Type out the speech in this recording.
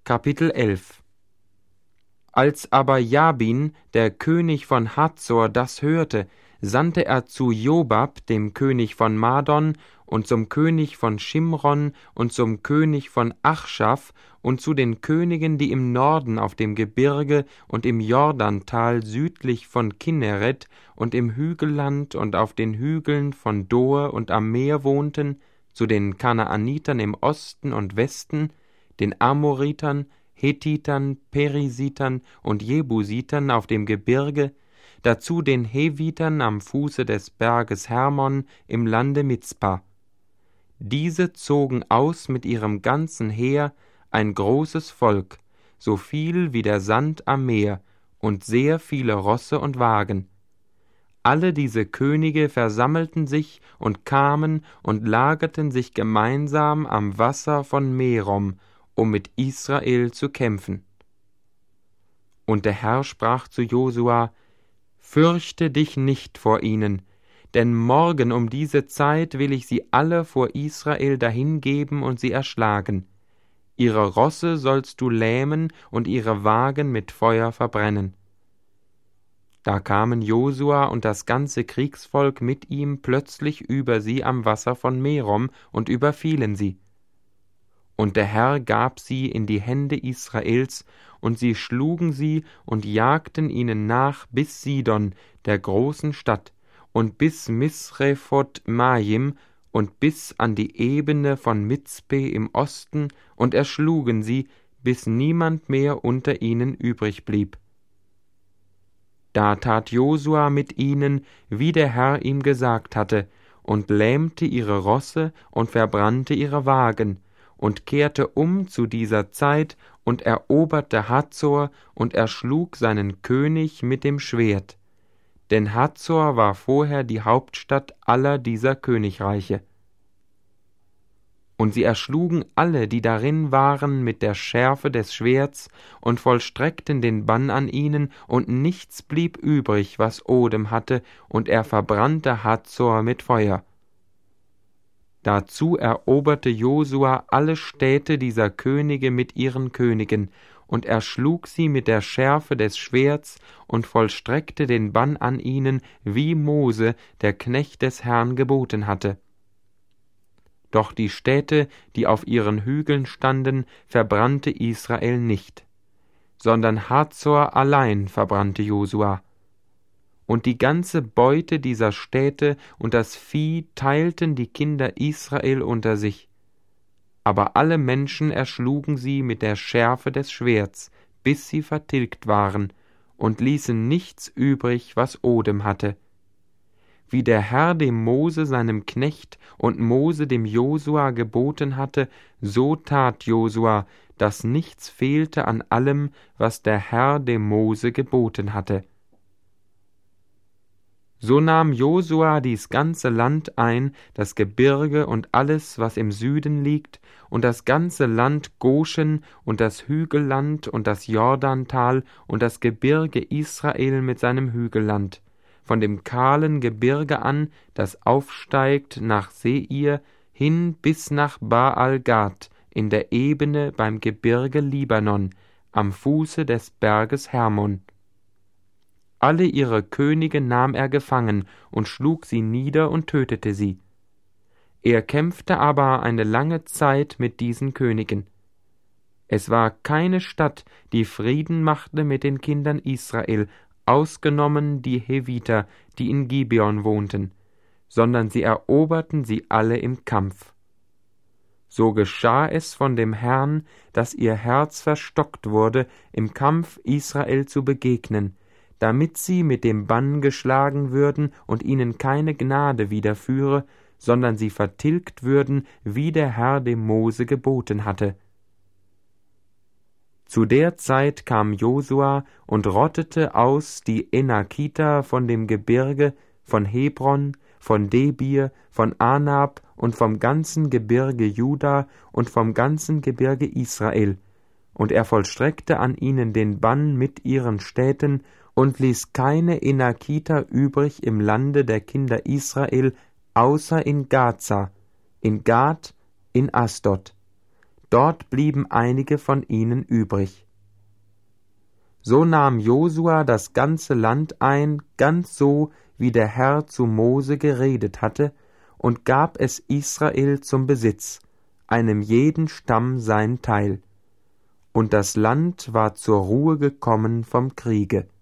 Kapitel 11. Als aber Jabin, der König von Hazor, das hörte, sandte er zu Jobab, dem König von Madon, und zum König von Schimron und zum König von Achschaf und zu den Königen, die im Norden auf dem Gebirge und im Jordantal südlich von Kinneret und im Hügelland und auf den Hügeln von Dor und am Meer wohnten, zu den Kanaanitern im Osten und Westen, den Amoritern, Hethitern, Perisitern und Jebusitern auf dem Gebirge, dazu den Hevitern am Fuße des Berges Hermon im Lande Mizpa. Diese zogen aus mit ihrem ganzen Heer, ein großes Volk, so viel wie der Sand am Meer, und sehr viele Rosse und Wagen. Alle diese Könige versammelten sich und kamen und lagerten sich gemeinsam am Wasser von Merom, um mit Israel zu kämpfen. Und der Herr sprach zu Josua: Fürchte dich nicht vor ihnen, denn morgen um diese Zeit will ich sie alle vor Israel dahingeben und sie erschlagen. Ihre Rosse sollst du lähmen und ihre Wagen mit Feuer verbrennen. Da kamen Josua und das ganze Kriegsvolk mit ihm plötzlich über sie am Wasser von Merom und überfielen sie. Und der Herr gab sie in die Hände Israels, und sie schlugen sie und jagten ihnen nach bis Sidon, der großen Stadt, und bis Misrephot Maim und bis an die Ebene von Mizpe im Osten, und erschlugen sie, bis niemand mehr unter ihnen übrig blieb. Da tat Josua mit ihnen, wie der Herr ihm gesagt hatte, und lähmte ihre Rosse und verbrannte ihre Wagen, und kehrte um zu dieser Zeit und eroberte Hazor und erschlug seinen König mit dem Schwert. Denn Hazor war vorher die Hauptstadt aller dieser Königreiche. Und sie erschlugen alle, die darin waren, mit der Schärfe des Schwerts und vollstreckten den Bann an ihnen, und nichts blieb übrig, was Odem hatte, und er verbrannte Hazor mit Feuer. Dazu eroberte Josua alle Städte dieser Könige mit ihren Königen und erschlug sie mit der Schärfe des Schwerts und vollstreckte den Bann an ihnen, wie Mose, der Knecht des Herrn, geboten hatte. Doch die Städte, die auf ihren Hügeln standen, verbrannte Israel nicht, sondern Hazor allein verbrannte Josua. Und die ganze Beute dieser Städte und das Vieh teilten die Kinder Israel unter sich. Aber alle Menschen erschlugen sie mit der Schärfe des Schwerts, bis sie vertilgt waren, und ließen nichts übrig, was Odem hatte. Wie der Herr dem Mose seinem Knecht und Mose dem Josua geboten hatte, so tat Josua, dass nichts fehlte an allem, was der Herr dem Mose geboten hatte. So nahm Josua dies ganze Land ein, das Gebirge und alles, was im Süden liegt, und das ganze Land Goshen und das Hügelland und das Jordantal und das Gebirge Israel mit seinem Hügelland, von dem kahlen Gebirge an, das aufsteigt nach Seir, hin bis nach Baal-Gad in der Ebene beim Gebirge Libanon, am Fuße des Berges Hermon. Alle ihre Könige nahm er gefangen und schlug sie nieder und tötete sie. Er kämpfte aber eine lange Zeit mit diesen Königen. Es war keine Stadt, die Frieden machte mit den Kindern Israel, ausgenommen die Heviter, die in Gibeon wohnten, sondern sie eroberten sie alle im Kampf. So geschah es von dem Herrn, dass ihr Herz verstockt wurde, im Kampf Israel zu begegnen, damit sie mit dem Bann geschlagen würden und ihnen keine Gnade widerführe, sondern sie vertilgt würden, wie der Herr dem Mose geboten hatte. Zu der Zeit kam Josua und rottete aus die Enakiter von dem Gebirge, von Hebron, von Debir, von Anab und vom ganzen Gebirge Juda und vom ganzen Gebirge Israel, und er vollstreckte an ihnen den Bann mit ihren Städten und ließ keine Enakiter übrig im Lande der Kinder Israel, außer in Gaza, in Gad, in Asdod. dort blieben einige von ihnen übrig. So nahm Josua das ganze Land ein, ganz so, wie der Herr zu Mose geredet hatte, und gab es Israel zum Besitz, einem jeden Stamm sein Teil. Und das Land war zur Ruhe gekommen vom Kriege.